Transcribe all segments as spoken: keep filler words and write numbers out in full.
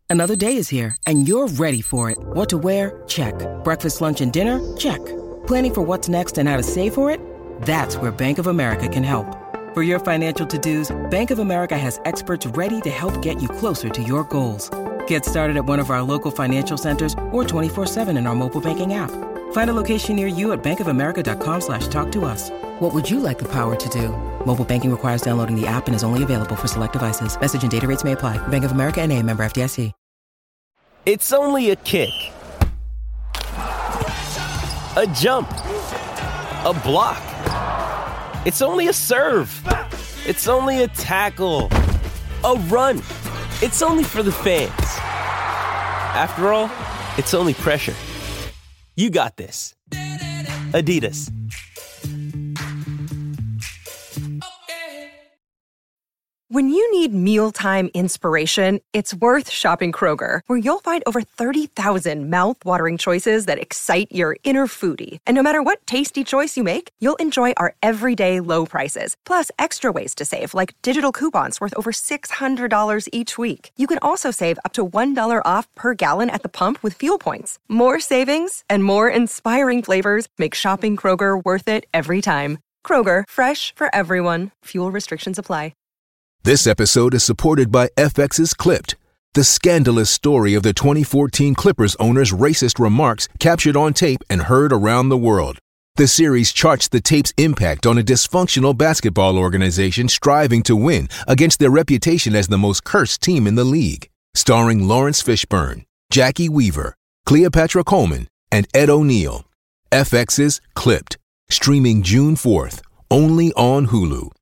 Another day is here, and you're ready for it. What to wear? Check. Breakfast, lunch, and dinner? Check. Planning for what's next and how to save for it? That's where Bank of America can help. For your financial to-dos, Bank of America has experts ready to help get you closer to your goals. Get started at one of our local financial centers or twenty-four seven in our mobile banking app. Find a location near you at bankofamerica.com slash talk to us. What would you like the power to do? Mobile banking requires downloading the app and is only available for select devices. Message and data rates may apply. Bank of America N A, member F D I C. It's only a kick, a jump, a block. It's only a serve. It's only a tackle, a run. It's only for the fans. After all, it's only pressure. You got this. Adidas. When you need mealtime inspiration, it's worth shopping Kroger, where you'll find over thirty thousand mouth-watering choices that excite your inner foodie. And no matter what tasty choice you make, you'll enjoy our everyday low prices, plus extra ways to save, like digital coupons worth over six hundred dollars each week. You can also save up to one dollar off per gallon at the pump with fuel points. More savings and more inspiring flavors make shopping Kroger worth it every time. Kroger, fresh for everyone. Fuel restrictions apply. This episode is supported by F X's Clipped, the scandalous story of the twenty fourteen Clippers owner's racist remarks captured on tape and heard around the world. The series charts the tape's impact on a dysfunctional basketball organization striving to win against their reputation as the most cursed team in the league. Starring Lawrence Fishburne, Jackie Weaver, Cleopatra Coleman, and Ed O'Neill. F X's Clipped, streaming June fourth, only on Hulu.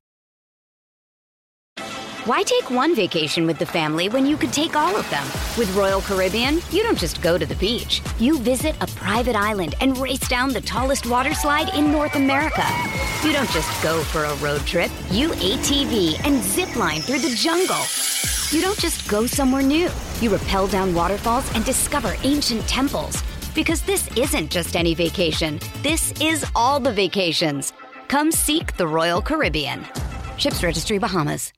Why take one vacation with the family when you could take all of them? With Royal Caribbean, you don't just go to the beach. You visit a private island and race down the tallest water slide in North America. You don't just go for a road trip. You A T V and zip line through the jungle. You don't just go somewhere new. You rappel down waterfalls and discover ancient temples. Because this isn't just any vacation. This is all the vacations. Come seek the Royal Caribbean. Ships Registry, Bahamas.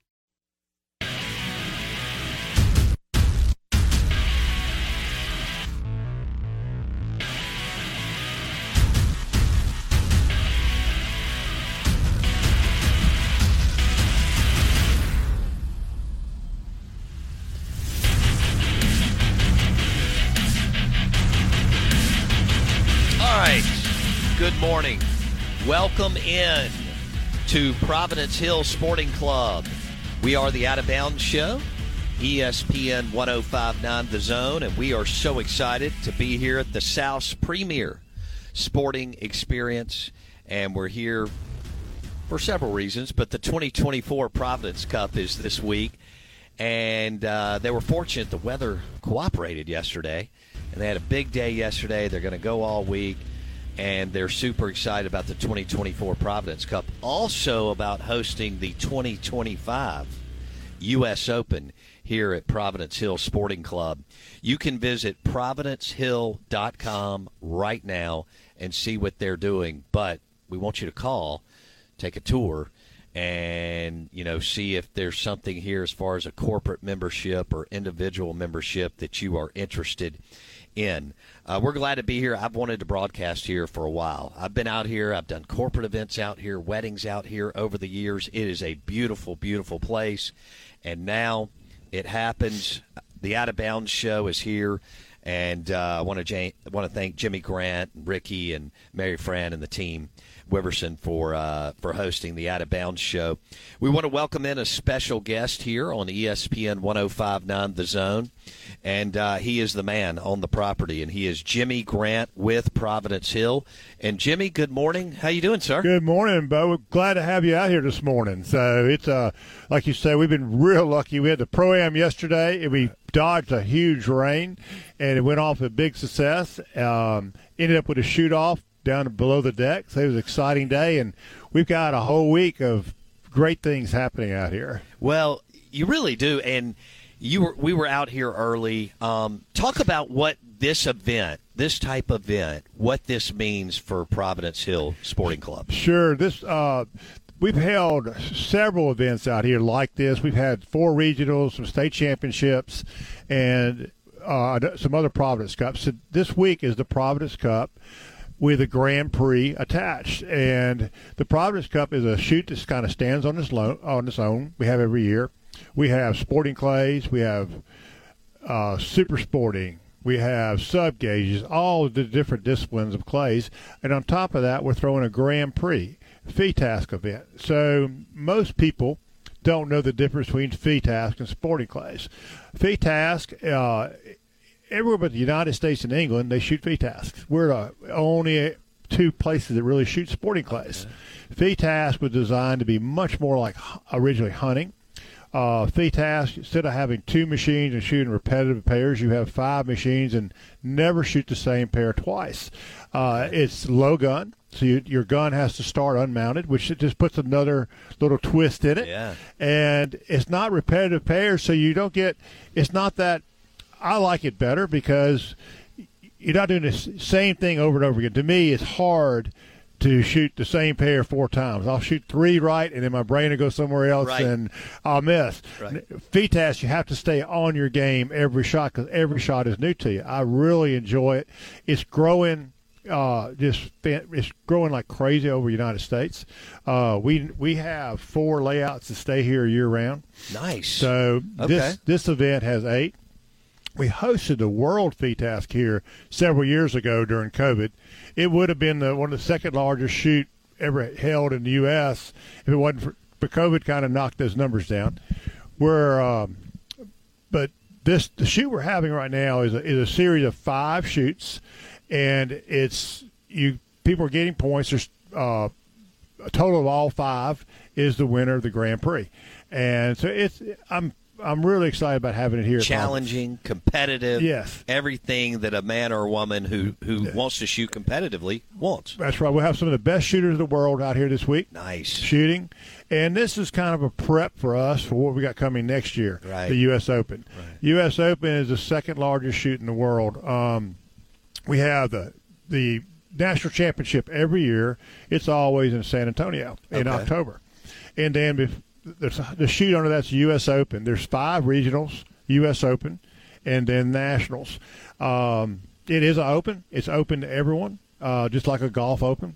Good morning. Welcome in to Providence Hill Sporting Club. We are the Out of Bounds Show, E S P N one oh five point nine The Zone, and we are so excited to be here at the South's premier sporting experience. And we're here for several reasons, but the twenty twenty-four Providence Cup is this week. And uh, they were fortunate the weather cooperated yesterday, and they had a big day yesterday. They're going to go all week. And they're super excited about the twenty twenty-four Providence Cup. Also about hosting the twenty twenty-five U S Open here at Providence Hill Sporting Club. You can visit providence hill dot com right now and see what they're doing. But we want you to call, take a tour, and, you know, see if there's something here as far as a corporate membership or individual membership that you are interested in. Uh, we're glad to be here. I've wanted to broadcast here for a while. I've been out here. I've done corporate events out here, weddings out here over the years. It is a beautiful, beautiful place. And now it happens. The Out of Bounds Show is here. And uh, I want to want to thank Jimmy Grant, Ricky, and Mary Fran and the team, Wiverson, for uh, for hosting the Out of Bounds Show. We want to welcome in a special guest here on E S P N one oh five point nine The Zone, and uh, he is the man on the property, and he is Jimmy Grant with Providence Hill. And Jimmy, good morning. How you doing, sir? Good morning, Bo. We're glad to have you out here this morning. So it's uh, like you said, we've been real lucky. We had the Pro-Am yesterday, and we dodged a huge rain, and it went off a big success. Um, ended up with a shoot-off down below the deck. So it was an exciting day, and we've got a whole week of great things happening out here. Well, you really do, and you were we were out here early. Um, talk about what this event, this type of event, what this means for Providence Hill Sporting Club. Sure. This uh, we've held several events out here like this. We've had four regionals, some state championships, and uh, some other Providence Cups. So this week is the Providence Cup with a Grand Prix attached, and the Providence Cup is a shoot that kind of stands on its, lo- on its own. We have every year. We have sporting clays. We have uh, super sporting. We have sub gauges, all the different disciplines of clays, and on top of that, we're throwing a Grand Prix F I T A S C event. So most people don't know the difference between F I T A S C and sporting clays. F I T A S C, uh, everywhere but the United States and England, they shoot F I T A S C. We're the only two places that really shoot sporting clays. Okay. F I T A S C was designed to be much more like originally hunting. Uh, F I T A S C, instead of having two machines and shooting repetitive pairs, you have five machines and never shoot the same pair twice. Uh, it's low gun. So you, your gun has to start unmounted, which it just puts another little twist in it. Yeah. And it's not repetitive pairs, so you don't get – it's not that – I like it better because you're not doing the same thing over and over again. To me, it's hard to shoot the same pair four times. I'll shoot three right, and then my brain will go somewhere else, right. and I'll miss. Right. F I T A S C, you have to stay on your game every shot because every shot is new to you. I really enjoy it. It's growing – Uh, just it's growing like crazy over the United States. Uh, we we have four layouts to stay here year round. Nice. So okay. this this event has eight. We hosted the World F I T A S C here several years ago during COVID. It would have been the, one of the second largest shoot ever held in the U S if it wasn't for, for COVID. Kind of knocked those numbers down. We're um, but this the shoot we're having right now is a, is a series of five shoots. And it's you. People are getting points. There's uh, a total of all five is the winner of the Grand Prix, and so it's. I'm I'm really excited about having it here. Challenging, competitive. Yes. Everything that a man or a woman who who yeah. wants to shoot competitively wants. That's right. We'll have some of the best shooters in the world out here this week. Nice shooting, and this is kind of a prep for us for what we got coming next year. Right. The U S Open. Right. U S Open is the second largest shoot in the world. Um, We have the the national championship every year. It's always in San Antonio in okay. October. And then if, there's the shoot under that's U S Open. There's five regionals, U S Open, and then nationals. Um, it is an open. It's open to everyone, uh, just like a golf open.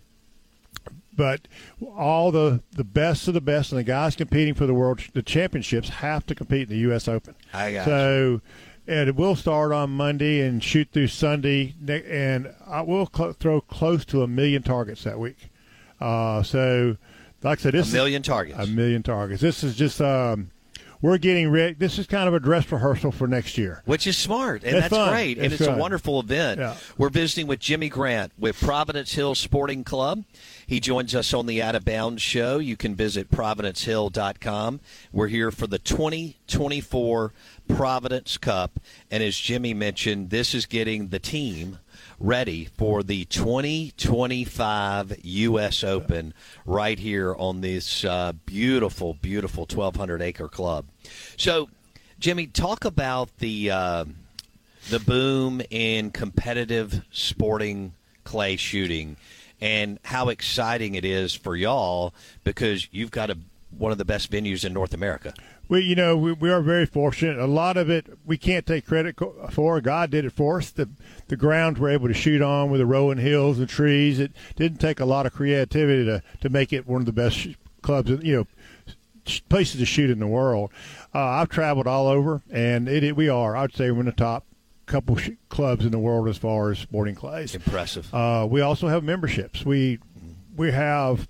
But all the, the best of the best and the guys competing for the world, the championships have to compete in the U S Open. I got so. You. And it will start on Monday and shoot through Sunday, and I will cl- throw close to a million targets that week. Uh, so, like I said, this a million is, targets. A million targets. This is just um, we're getting ready. This is kind of a dress rehearsal for next year, which is smart, and it's that's fun. great, and it's, it's fun. a wonderful event. Yeah. We're visiting with Jimmy Grant with Providence Hill Sporting Club. He joins us on the Out of Bounds show. You can visit providence hill dot com. We're here for the twenty twenty-four Providence Cup, and as Jimmy mentioned, this is getting the team ready for the twenty twenty-five U S Open right here on this uh, beautiful, beautiful twelve hundred acre club. So, Jimmy, talk about the uh, the boom in competitive sporting clay shooting and how exciting it is for y'all because you've got a, one of the best venues in North America. We, you know, we, we are very fortunate. A lot of it we can't take credit for. God did it for us. The the grounds we're able to shoot on with the rolling hills and trees. It didn't take a lot of creativity to, to make it one of the best sh- clubs, you know, sh- places to shoot in the world. Uh, I've traveled all over, and it, it we are. I'd say we're in the top couple sh- clubs in the world as far as sporting clays. Impressive. Uh, we also have memberships. We we have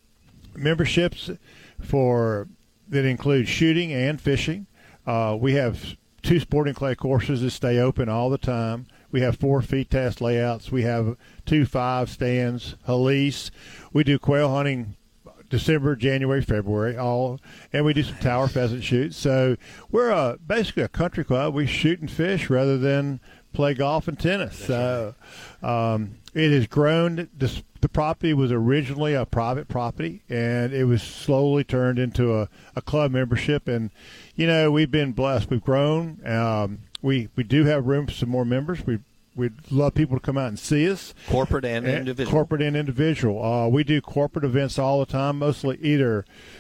memberships for that include shooting and fishing. Uh, we have two sporting clay courses that stay open all the time. We have four F I T A S C layouts. We have two five stands, Halise. We do quail hunting December, January, February, all, and we do some tower pheasant shoots. So we're a, basically a country club. We shoot and fish rather than play golf and tennis. That's so right. um, it has grown. This, the property was originally a private property, and it was slowly turned into a, a club membership. And, you know, we've been blessed. We've grown. Um, we, we do have room for some more members. We We'd love people to come out and see us. Corporate and, and individual. Corporate and individual. Uh, we do corporate events all the time, mostly either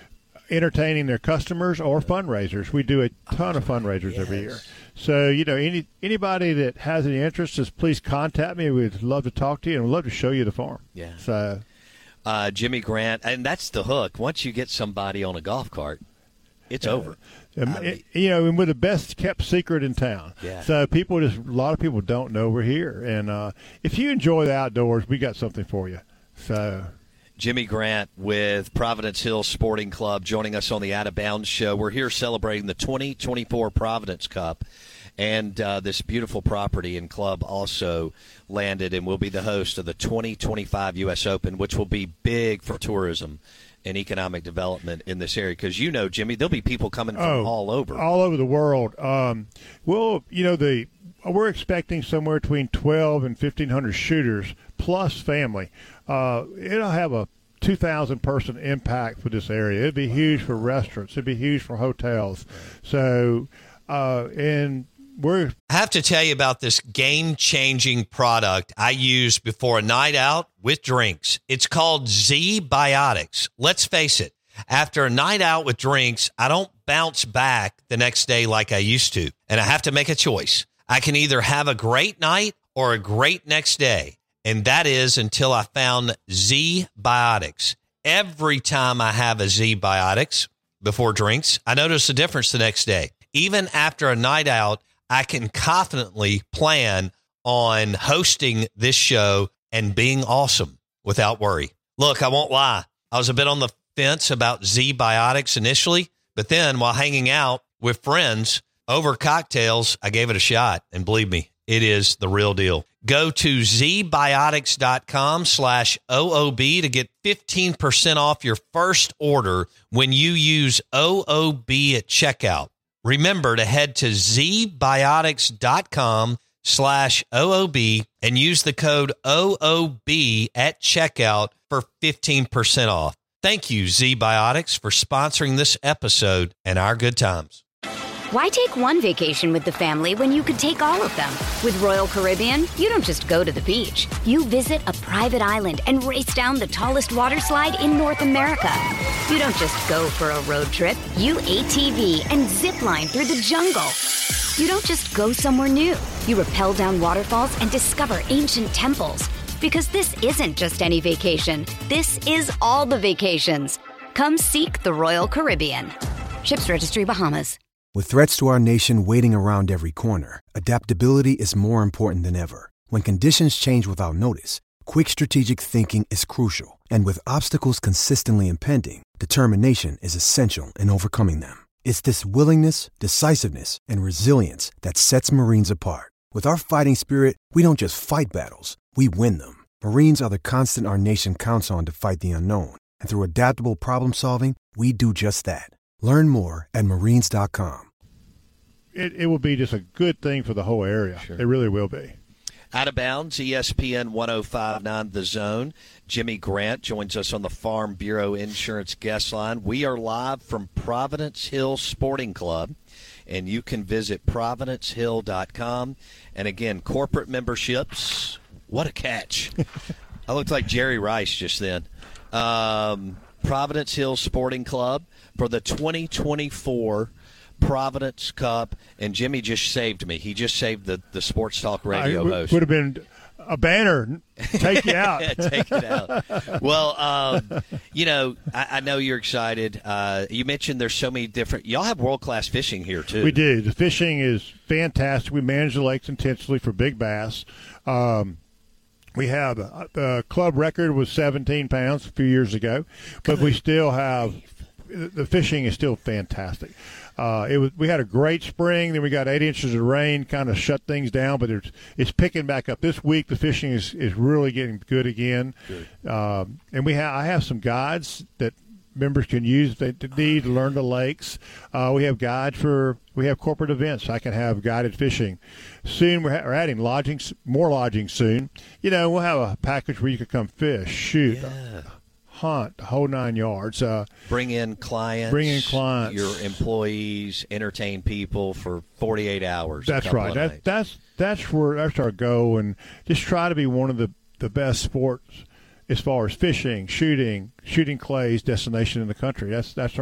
entertaining their customers or fundraisers. We do a ton of fundraisers yes. every year. So, you know, any anybody that has any interest, just please contact me. We'd love to talk to you, and we'd love to show you the farm. Yeah. So, uh, Jimmy Grant, and that's the hook. Once you get somebody on a golf cart, it's uh, over. Um, I mean, you know, and we're the best kept secret in town. Yeah. So people just a lot of people don't know we're here, and uh, if you enjoy the outdoors, we got something for you. So. Jimmy Grant with Providence Hill Sporting Club joining us on the Out of Bounds Show. We're here celebrating the twenty twenty-four Providence Cup, and uh, this beautiful property and club also landed and will be the host of the twenty twenty-five U S Open, which will be big for tourism and economic development in this area. Because, you know, Jimmy, there'll be people coming from oh, all over. All over the world. Um, well, you know, the we're expecting somewhere between twelve and fifteen hundred shooters plus family. Uh, it'll have a two thousand person impact for this area. It'd be huge for restaurants. It'd be huge for hotels. So, uh, and we're. I have to tell you about this game-changing product I use before a night out with drinks. It's called Z-Biotics. Let's face it, after a night out with drinks, I don't bounce back the next day like I used to, and I have to make a choice. I can either have a great night or a great next day, and that is until I found Z-Biotics. Every time I have a Z-Biotics before drinks, I notice a difference the next day. Even after a night out, I can confidently plan on hosting this show and being awesome without worry. Look, I won't lie. I was a bit on the fence about Z-Biotics initially, but then while hanging out with friends over cocktails, I gave it a shot. And believe me, it is the real deal. Go to zbiotics.com slash OOB to get fifteen percent off your first order when you use O O B at checkout. Remember to head to zbiotics.com slash OOB and use the code O O B at checkout for fifteen percent off. Thank you, Z-Biotics, for sponsoring this episode and our good times. Why take one vacation with the family when you could take all of them? With Royal Caribbean, you don't just go to the beach. You visit a private island and race down the tallest water slide in North America. You don't just go for a road trip. You A T V and zip line through the jungle. You don't just go somewhere new. You rappel down waterfalls and discover ancient temples. Because this isn't just any vacation. This is all the vacations. Come seek the Royal Caribbean. Ships Registry, Bahamas. With threats to our nation waiting around every corner, adaptability is more important than ever. When conditions change without notice, quick strategic thinking is crucial. And with obstacles consistently impending, determination is essential in overcoming them. It's this willingness, decisiveness, and resilience that sets Marines apart. With our fighting spirit, we don't just fight battles, we win them. Marines are the constant our nation counts on to fight the unknown. And through adaptable problem solving, we do just that. Learn more at marines dot com. It, it will be just a good thing for the whole area. Sure. It really will be. Out of Bounds, E S P N one oh five point nine The Zone. Jimmy Grant joins us on the Farm Bureau Insurance guest line. We are live from Providence Hill Sporting Club, and you can visit providence hill dot com. And again, corporate memberships, what a catch. I looked like Jerry Rice just then. Um, Providence Hill Sporting Club for the twenty twenty-four Providence Cup, and Jimmy just saved me. He just saved the, the Sports Talk Radio I, host. Would have been a banner. Take you out. Take it out. Well, um, you know, I, I know you're excited. Uh, you mentioned there's so many different – y'all have world-class fishing here, too. We do. The fishing is fantastic. We manage the lakes intentionally for big bass. Um We have uh, the club record was seventeen pounds a few years ago, but we still have the fishing is still fantastic. Uh, it was we had a great spring, then we got eight inches of rain, kind of shut things down, but it's it's picking back up this week. The fishing is, is really getting good again, good. Um, and we have I have some guides that members can use if they need to learn the lakes. Uh, we have guides for we have corporate events. I can have guided fishing. Soon we're, ha- we're adding lodging, more lodging soon. You know, we'll have a package where you can come fish, shoot, yeah. hunt, the whole nine yards. Uh, bring in clients. Bring in clients. Your employees, entertain people for forty-eight hours. That's right. That, that's that's where that's our goal, and just try to be one of the, the best sports as far as fishing, shooting, shooting clays destination in the country. That's that's our goal.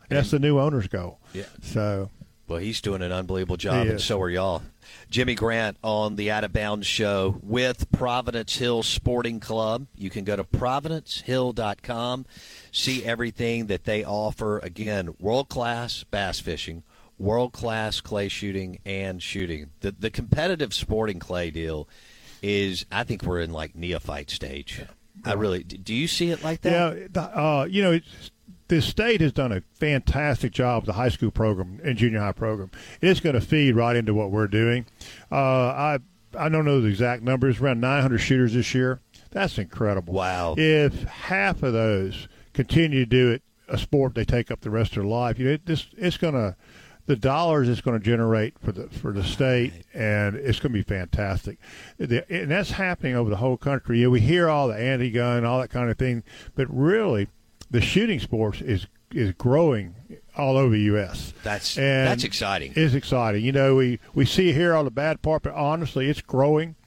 And that's the new owner's goal. Yeah. So, well, he's doing an unbelievable job, He and is. so are y'all. Jimmy Grant on the Out of Bounds show with Providence Hill Sporting Club. You can go to providence hill dot com, see everything that they offer. Again, world-class bass fishing, world-class clay shooting and shooting. The the competitive sporting clay deal is, I think we're in like neophyte stage. I really, do you see it like that? yeah, the, uh, you know, it's, the state has done a fantastic job with the high school program and junior high program. It's going to feed right into what we're doing. Uh, I I don't know the exact numbers, around nine hundred shooters this year. That's incredible. Wow. If half of those continue to do it, a sport they take up the rest of their life, you know, it, this, it's going to, the dollars it's going to generate for the for the state, and it's going to be fantastic. The, and that's happening over the whole country. You know, we hear all the anti-gun, all that kind of thing, but really, the shooting sports is is growing all over the U S That's and that's exciting. It's exciting. You know, we, we see here all the bad part, but honestly, it's growing.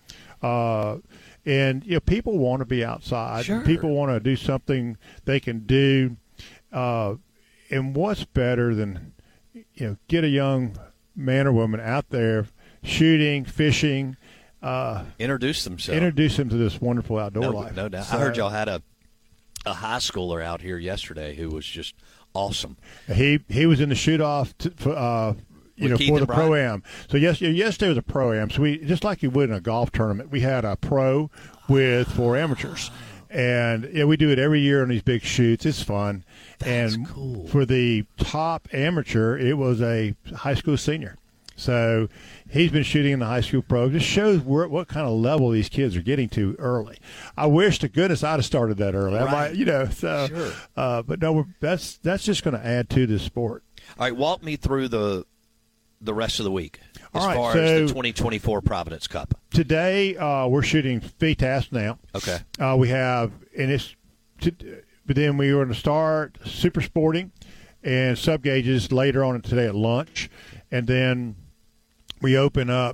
Uh, and, you know, people want to be outside. Sure. People want to do something they can do. Uh, and what's better than, you know, get a young man or woman out there shooting, fishing. Uh, Introduce themselves. Introduce them to this wonderful outdoor no, life. No doubt. So, I heard y'all had a a high schooler out here yesterday who was just awesome. He he was in the shoot off, t- for, uh, you With know, Keith for and the Brian? pro am. So yes, yesterday was a pro am. So we just like you would in a golf tournament, we had a pro with four amateurs, and yeah, we do it every year on these big shoots. It's fun. That's and cool. For the top amateur, it was a high school senior. So he's been shooting in the high school pro. Just shows where, what kind of level these kids are getting to early. I wish to goodness I'd have started that early. I Right. might, you know. So, Sure. uh, but no, we're, that's that's just going to add to this sport. All right, walk me through the the rest of the week as All right, far so- as the twenty twenty-four Providence Cup. Today uh, we're shooting V TAS now. Okay. Uh, we have, and it's, t- but then we are going to start super sporting and sub gauges later on today at lunch, and then we open up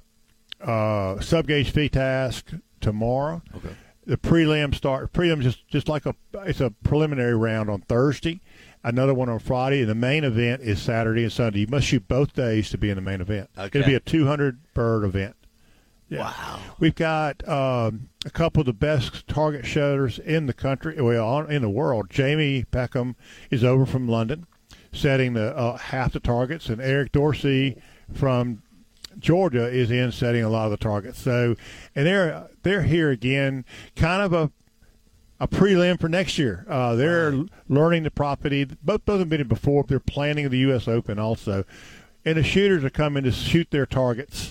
uh, sub gauge V TAS tomorrow. Okay. The prelim start prelim just just like a it's a preliminary round on Thursday, another one on Friday, and the main event is Saturday and Sunday. You must shoot both days to be in the main event. Okay. It'll be a two hundred bird event. Yeah. Wow. We've got um, a couple of the best target shooters in the country, well, on- in the world. Jamie Peckham is over from London, setting the uh, half the targets, and Eric Dorsey from Georgia is in setting a lot of the targets. So, and they're they're here again, kind of a a prelim for next year. Uh, they're Right. learning the property. Both both have been in before. They're planning the U S Open also, and the shooters are coming to shoot their targets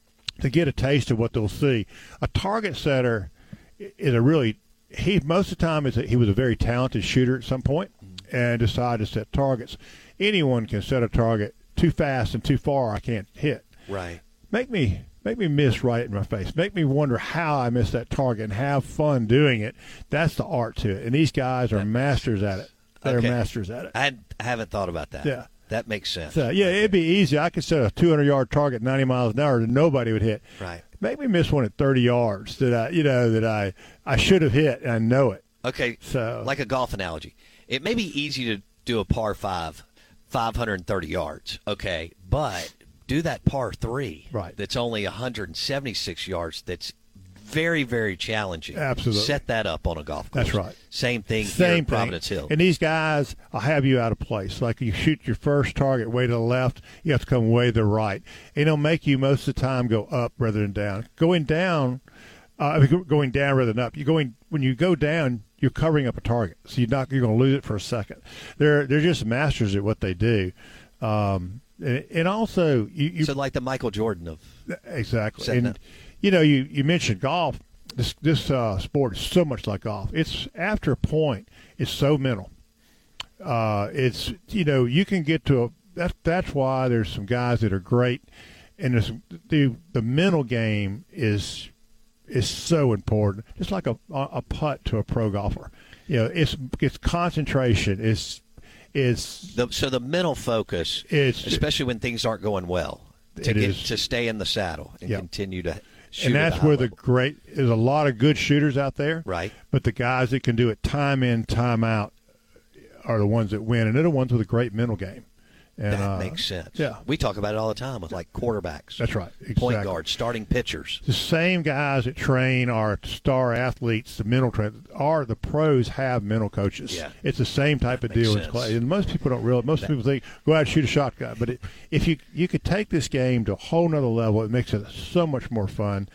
to get a taste of what they'll see. A target setter is a really he most of the time is a, he was a very talented shooter at some point and decided to set targets. Anyone can set a target too fast and too far. I can't hit. Right. Make me make me miss right in my face. Make me wonder how I missed that target and have fun doing it. That's the art to it. And these guys are masters at it. They're Okay. masters at it. I, had, I haven't thought about that. Yeah. That makes sense. So, yeah, it'd be easy. I could set a two hundred yard target ninety miles an hour that nobody would hit. Right. Make me miss one at thirty yards that I, you know, that I, I should have hit, and I know it. Okay. So, Like a golf analogy. It may be easy to do a par five, five hundred thirty yards, okay, but do that par three Right. that's only one hundred seventy-six yards that's very, very challenging. Absolutely. Set that up on a golf course. That's right. Same thing here Same at Providence thing. Hill. And these guys will have you out of place. Like you shoot your first target way to the left, you have to come way to the right. And it'll make you most of the time go up rather than down. Going down, uh, I mean, going down rather than up. You going when you go down, you're covering up a target, so you're not you're going to lose it for a second. They're they're just masters at what they do. Um, and, and also, you, you so like the Michael Jordan of exactly. setting And up. you know, you, you mentioned golf. This this uh, sport is so much like golf. It's after a point, it's so mental. Uh, it's you know you can get to a that's that's why there's some guys that are great, and there's the the mental game is is so important. Just like a a putt to a pro golfer. You know, it's it's concentration. It's it's the, so the mental focus, It's- especially when things aren't going well, to It get is. to stay in the saddle and Yep. continue to shoot. and at a that's high where the level. great there's a lot of good shooters out there. Right. But the guys that can do it time in, time out are the ones that win, and they're the ones with a great mental game. And, that uh, makes sense. Yeah. We talk about it all the time with, like, quarterbacks. That's right. Exactly. Point guards, starting pitchers. The same guys that train our star athletes, the mental trainers, are the pros have mental coaches. Yeah. It's the same type That of deal makes as Clay. sense. And most people don't realize. Most That- people think, go out and shoot a shotgun. But it, if you you could take this game to a whole nother level, it makes it so much more fun.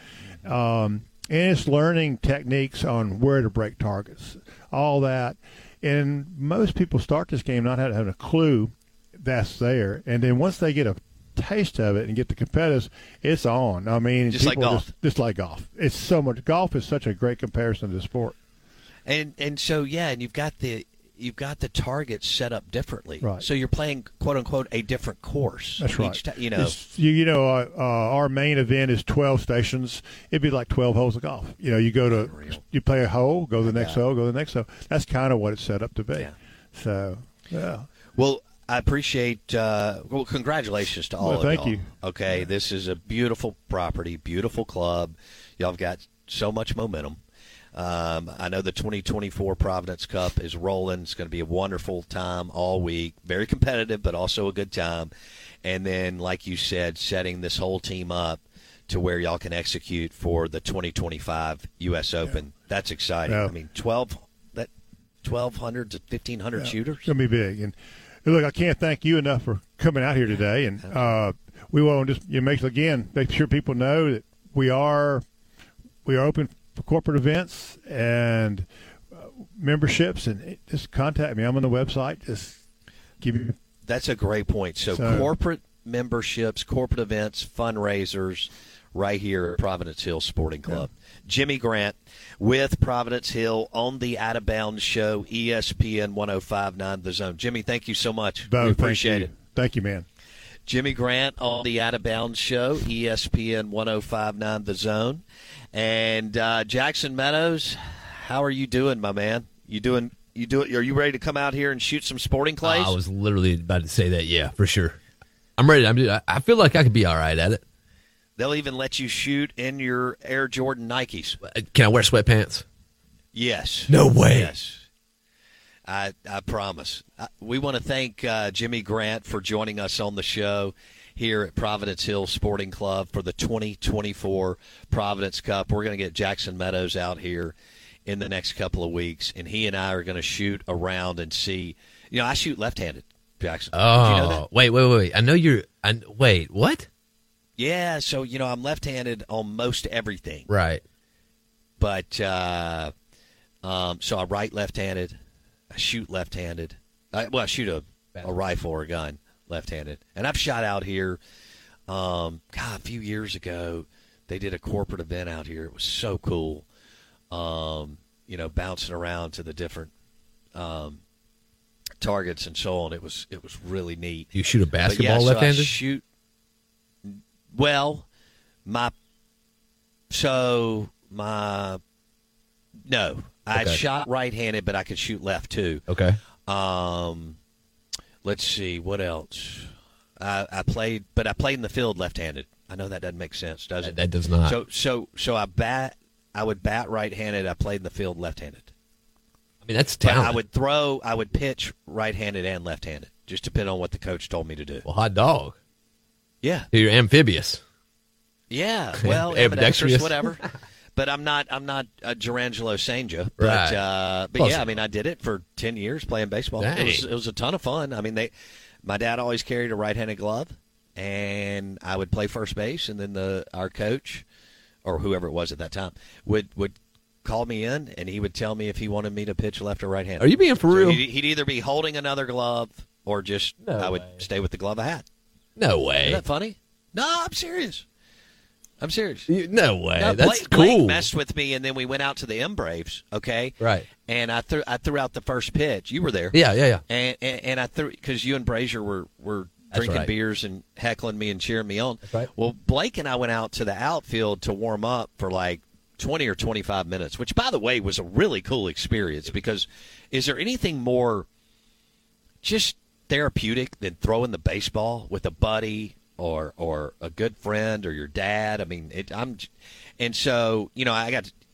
Um, and it's learning techniques on where to break targets, all that. And most people start this game not having a clue that's there. And then once they get a taste of it and get the competitive, it's on. I mean, Just like people golf. Just, just like golf. It's so much. Golf is such a great comparison to the sport. And and so yeah, and you've got the you've got the targets set up differently. Right. So you're playing quote unquote a different course. That's right. Each ti- you know. It's, you, you know, uh, uh, our main event is twelve stations. It'd be like twelve holes of golf. You know, you go to Unreal. you play a hole, go to the next Yeah. hole, go to the next hole. That's kind of what it's set up to be. Yeah. So yeah. Well, I appreciate. Uh, well, congratulations to all Well, of thank y'all. you. Okay, this is a beautiful property, beautiful club. Y'all have got so much momentum. Um, I know the twenty twenty-four Providence Cup is rolling. It's going to be a wonderful time all week. Very competitive, but also a good time. And then, like you said, setting this whole team up to where y'all can execute for the twenty twenty-five U S Open. That's exciting. Yeah. I mean, twelve that twelve hundred to fifteen hundred Yeah, shooters. It's going to be big. And look, I can't thank you enough for coming out here today. And uh, we want to just you make again make sure people know that we are we are open for corporate events and uh, memberships. And just contact me. I'm on the website. Just give you. That's a great point. So, So- corporate memberships, corporate events, fundraisers, right here at Providence Hill Sporting Club. Jimmy Grant with Providence Hill on the Out of Bounds Show, E S P N one oh five point nine The Zone. Jimmy, thank you so much. Bo, we appreciate thank it. you. Thank you, man. Jimmy Grant on the Out of Bounds Show, E S P N one oh five point nine The Zone. And uh, Jackson Meadows, how are you doing, my man? You doing? You do it? Are you ready to come out here and shoot some sporting clays? I was literally about to say that. Yeah, for sure. I'm ready. I'm. I feel like I could be all right at it. They'll even let you shoot in your Air Jordan Nikes. Can I wear sweatpants? Yes. No way. Yes. I I promise. I, we want to thank uh, Jimmy Grant for joining us on the show here at Providence Hill Sporting Club for the twenty twenty-four Providence Cup. We're going to get Jackson Meadows out here in the next couple of weeks, and he and I are going to shoot around and see. You know, I shoot left-handed, Jackson. Oh, Did you know that? wait, wait, wait, wait. I know you're. I, wait, what? Yeah, so, you know, I'm left-handed on most everything. Right. But, uh, um, so I write left-handed. I shoot left-handed. I, well, I shoot a, a rifle or a gun left-handed. And I've shot out here, um, God, a few years ago. They did a corporate event out here. It was so cool, um, you know, bouncing around to the different um, targets and so on. It was it was really neat. You shoot a But yeah, basketball so I left-handed? shoot. Well, my so my no, I Okay. shot right-handed, but I could shoot left too. Okay. Um, let's see what else. I, I played, but I played in the field left-handed. I know that doesn't make sense, does it? That, that does not. So so so I bat. I would bat right-handed. I played in the field left-handed. I mean, that's But talent. I would throw. I would pitch right-handed and left-handed, just depending on what the coach told me to do. Well, hot dog. Yeah. You're amphibious. Yeah, well, Ambidextrous. ambidextrous, whatever. But I'm not. I'm not a Gerangelo Sanja. But Right. uh, but Close yeah, I enough. mean, I did it for ten years playing baseball. It was, Dang. it was a ton of fun. I mean, they. My dad always carried a right-handed glove, and I would play first base, and then the our coach, or whoever it was at that time, would would call me in, and he would tell me if he wanted me to pitch left or right-handed. Are you being for So real? He'd, he'd either be holding another glove, or just No I would way. stay with the glove I had. No way. Isn't that funny? No, I'm serious. I'm serious. You- no way. No, That's Blake, cool. Blake messed with me, and then we went out to the M Braves. Okay, Right. And I threw I threw out the first pitch. You were there. Yeah, yeah, yeah. And and, and I threw because you and Brazier were were That's drinking right. beers and heckling me and cheering me on. That's right. Well, Blake and I went out to the outfield to warm up for like twenty or twenty-five minutes, which, by the way, was a really cool experience because is there anything more just therapeutic than throwing the baseball with a buddy or or a good friend or your dad? I mean, it, I'm, and so you know, I got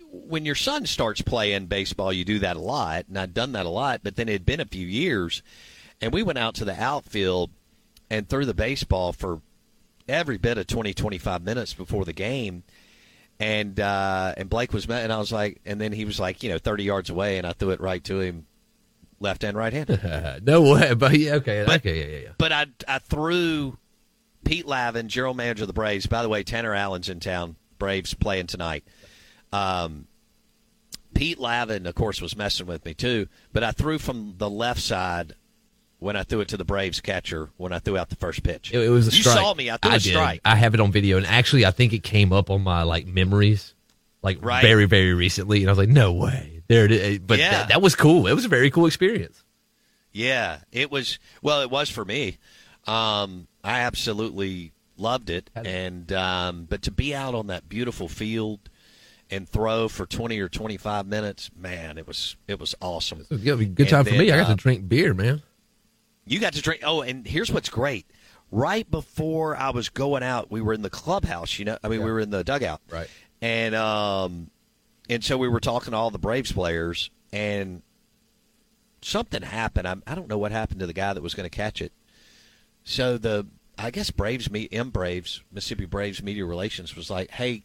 when your son starts playing baseball, you do that a lot, and I'd done that a lot, but then it had been a few years, and we went out to the outfield and threw the baseball for every bit of twenty, twenty-five minutes before the game, and uh, and Blake was, and I was like, and then he was like, you know, thirty yards away, and I threw it right to him, left and right handed. No way, but yeah, okay, but, okay, yeah, yeah, yeah. But I I threw Pete Lavin, general manager of the Braves. By the way, Tanner Allen's in town. Braves playing tonight. Um, Pete Lavin, of course, was messing with me too. But I threw from the left side when I threw it to the Braves catcher when I threw out the first pitch. It, it was a you strike. You saw me. I threw I a did. strike. I have it on video, and actually, I think it came up on my like memories, like right. very, very recently. And I was like, "No way!" There it is. But yeah. that, that was cool. It was a very cool experience. Yeah, it was. Well, it was for me. Um, I absolutely loved it, and um, but to be out on that beautiful field and throw for twenty or twenty-five minutes, man, it was it was awesome. It was a good time and for then, me. I got uh, to drink beer, man. You got to drink. Oh, and here's what's great. Right before I was going out, we were in the clubhouse. You know, I mean, Yeah. we were in the dugout, Right. and um, and so we were talking to all the Braves players, and something happened. I, I don't know what happened to the guy that was going to catch it. So the I guess Braves meet M Braves Mississippi Braves Media Relations was like, hey,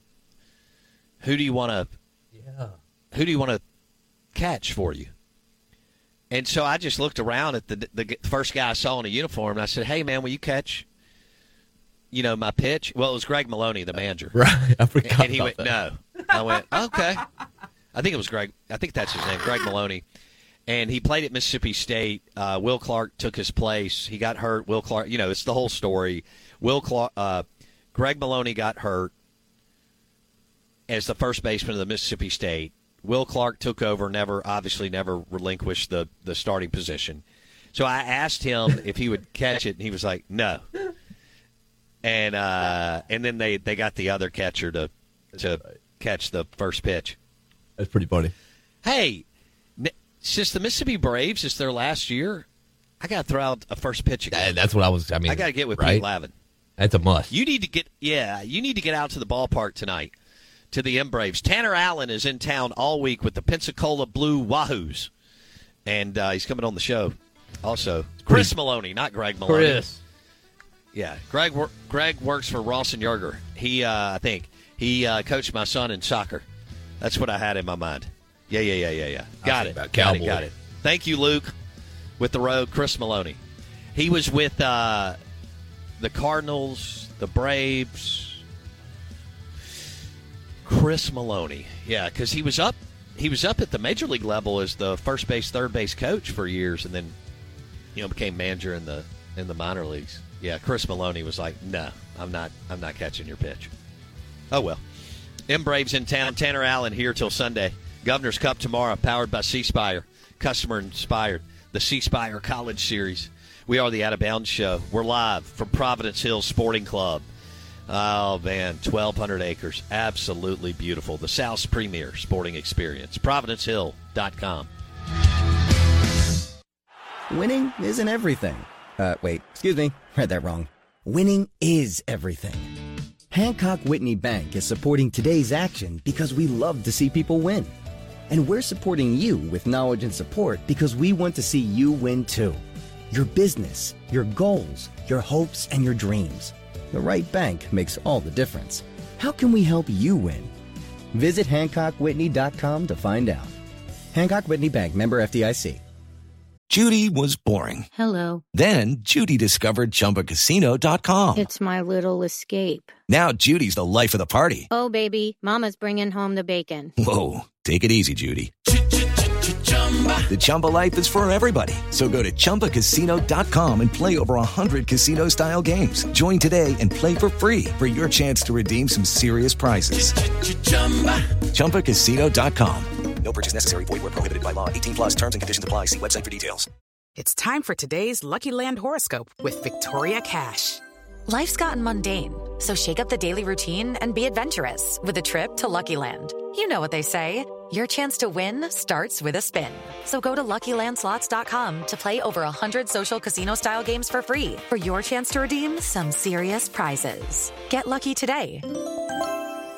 who do you want to Yeah. who do you want to catch for you? And so I just looked around at the the first guy I saw in a uniform, and I said, hey, man, will you catch, you know, my pitch? Well, it was Greg Maloney, the manager. Right. I forgot And, and he about went, that. no. I went, okay. I think it was Greg. I think that's his name, Greg Maloney. And he played at Mississippi State. Uh, Will Clark took his place. He got hurt. Will Clark, you know, it's the whole story. Will Clark, uh, Greg Maloney got hurt as the first baseman of the Mississippi State. Will Clark took over, never, obviously never relinquished the, the starting position. So I asked him if he would catch it, and he was like, no. And uh, and then they, they got the other catcher to to catch the first pitch. That's pretty funny. Hey, since the Mississippi Braves is their last year, I got to throw out a first pitch again. That's what I was. I mean, I got to get with right? Pete Lavin. That's a must. You need to get, yeah, you need to get out to the ballpark tonight, to the M Braves. Tanner Allen is in town all week with the Pensacola Blue Wahoos, and uh, he's coming on the show. Also, Chris Maloney, not Greg Maloney. Chris. Yeah, Greg. Greg works for Rawson Yerger. He, uh, I think, he uh, coached my son in soccer. That's what I had in my mind. Yeah, yeah, yeah, yeah, yeah. Got it. About Got it. Cowboy. Got it. Thank you, Luke. With the road, Chris Maloney. He was with uh, the Cardinals, the Braves. Chris Maloney. Yeah, because he was up. He was up at the major league level as the first base, third base coach for years, and then you know became manager in the in the minor leagues. Yeah, Chris Maloney was like, "No, I'm not. I'm not catching your pitch." Oh well. M Braves in town. Tanner Allen here till Sunday. Governor's Cup tomorrow, powered by C Spire. Customer inspired. The C Spire College Series. We are the Out of Bounds Show. We're live from Providence Hills Sporting Club. Oh, man, twelve hundred acres. Absolutely beautiful. The South's premier sporting experience. Providence Hill dot com. Winning isn't everything. Uh, wait, excuse me. Read that wrong. Winning is everything. Hancock Whitney Bank is supporting today's action because we love to see people win. And we're supporting you with knowledge and support because we want to see you win too. Your business, your goals, your hopes, and your dreams. The right bank makes all the difference. How can we help you win? Visit Hancock Whitney dot com to find out. Hancock Whitney Bank, member F D I C. Judy was boring. Hello. Then Judy discovered Chumba Casino dot com. It's my little escape. Now Judy's the life of the party. Oh, baby, mama's bringing home the bacon. Whoa, take it easy, Judy. The Chumba life is for everybody. So go to Chumba Casino dot com and play over one hundred casino-style games. Join today and play for free for your chance to redeem some serious prizes. Chumba Casino dot com. No purchase necessary. Void where prohibited by law. eighteen plus terms and conditions apply. See website for details. It's time for today's Lucky Land horoscope with Victoria Cash. Life's gotten mundane, so shake up the daily routine and be adventurous with a trip to Lucky Land. You know what they say. Your chance to win starts with a spin. So go to Lucky Land Slots dot com to play over one hundred social casino-style games for free for your chance to redeem some serious prizes. Get lucky today.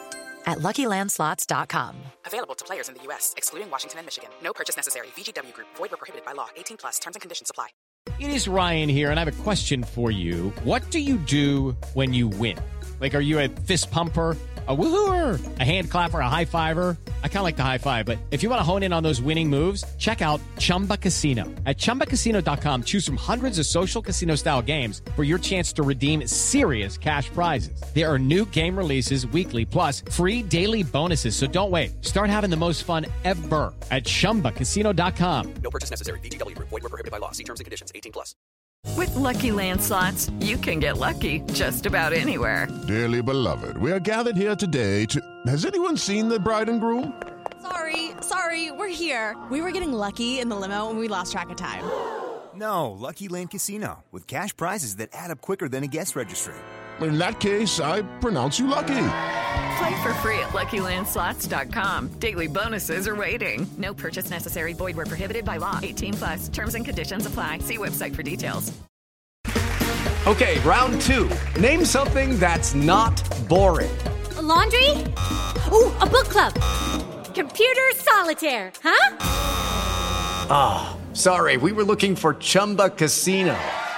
at Lucky Land Slots dot com. Available to players in the U S, excluding Washington and Michigan. No purchase necessary. V G W Group. Void where prohibited by law. eighteen plus. Terms and conditions apply. It is Ryan here, and I have a question for you. What do you do when you win? Like, are you a fist pumper, a woohooer, a hand clapper, a high fiver? I kind of like the high five, but if you want to hone in on those winning moves, check out Chumba Casino. At Chumba Casino dot com, choose from hundreds of social casino-style games for your chance to redeem serious cash prizes. There are new game releases weekly, plus free daily bonuses. So don't wait. Start having the most fun ever at Chumba Casino dot com. No purchase necessary. V G W Group. Void where prohibited by law. See terms and conditions. eighteen plus. With Lucky Land Slots, you can get lucky just about anywhere. Dearly beloved, we are gathered here today to... Has anyone seen the bride and groom? Sorry, sorry, we're here. We were getting lucky in the limo and we lost track of time. No, Lucky Land Casino, with cash prizes that add up quicker than a guest registry. In that case, I pronounce you lucky. Play for free at Lucky Land Slots dot com. Daily bonuses are waiting. No purchase necessary. Void where prohibited by law. eighteen plus. Terms and conditions apply. See website for details. Okay, round two. Name something that's not boring. A laundry? Ooh, a book club. Computer solitaire, huh? Ah, oh, sorry. We were looking for Chumba Casino.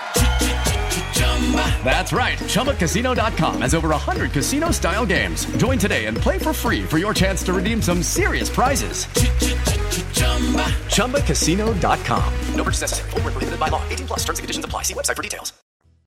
That's right. Chumba Casino dot com has over one hundred casino-style games. Join today and play for free for your chance to redeem some serious prizes. Chumba Casino dot com. No purchase necessary. Void where prohibited by law. eighteen plus. Terms and conditions apply. See website for details.